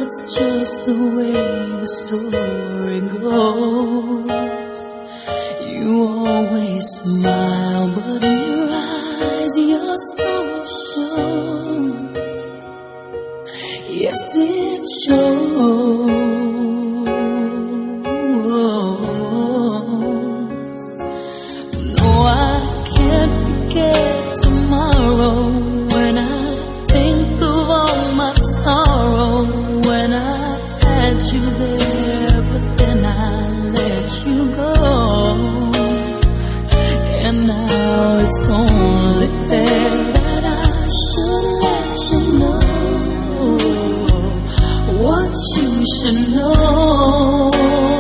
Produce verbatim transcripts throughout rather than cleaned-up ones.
that's just the way the story goes. You always smile, but in your eyes your soul shows. Yes, it shows. No, I can't forget tomorrow when I think of all my sorrow. When I had you there, but then I let you go. And now it's only fair that I should let you know what you should know.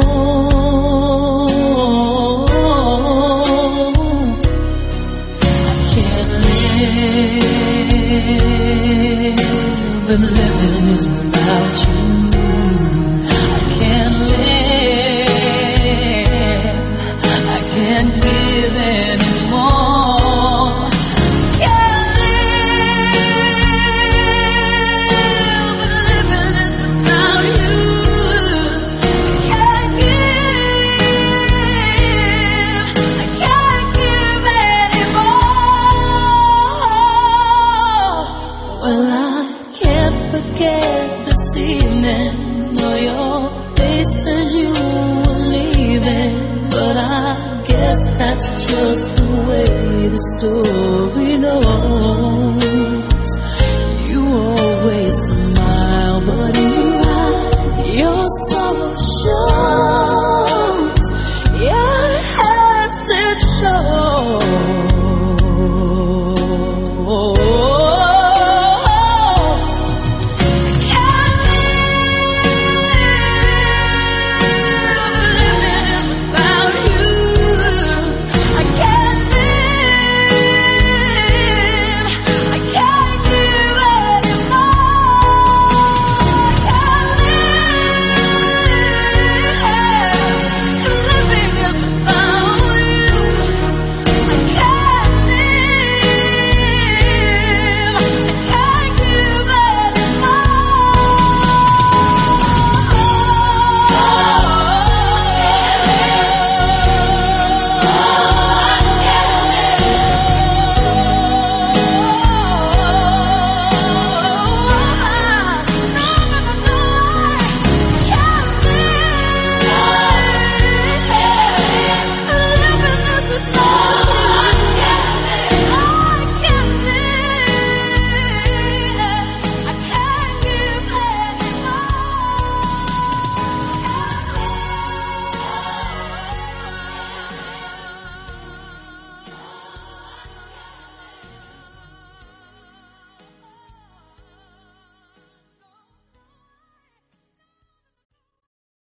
I can't live, and living is without you. I can't live, I can't give anymore. Can't live, and living is without you. Can't give, I can't give anymore. Well, I can't forget this evening, or your face as you were leaving. But I guess that's just the way the story goes.